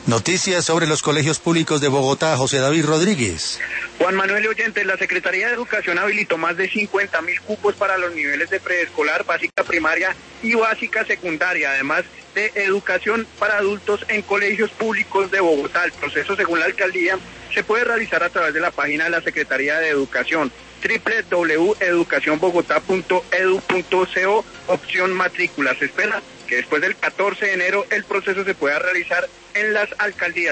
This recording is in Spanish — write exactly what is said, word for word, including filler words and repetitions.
Noticias sobre los colegios públicos de Bogotá, José David Rodríguez. Juan Manuel Oyentes, la Secretaría de Educación habilitó más de cincuenta mil cupos para los niveles de preescolar, básica primaria y básica secundaria, además de educación para adultos en colegios públicos de Bogotá. El proceso, según la alcaldía, se puede realizar a través de la página de la Secretaría de Educación, doble u doble u doble u punto educación bogotá punto edu punto co, opción matrícula. Se espera que después del catorce de enero el proceso se pueda realizar en las alcaldías.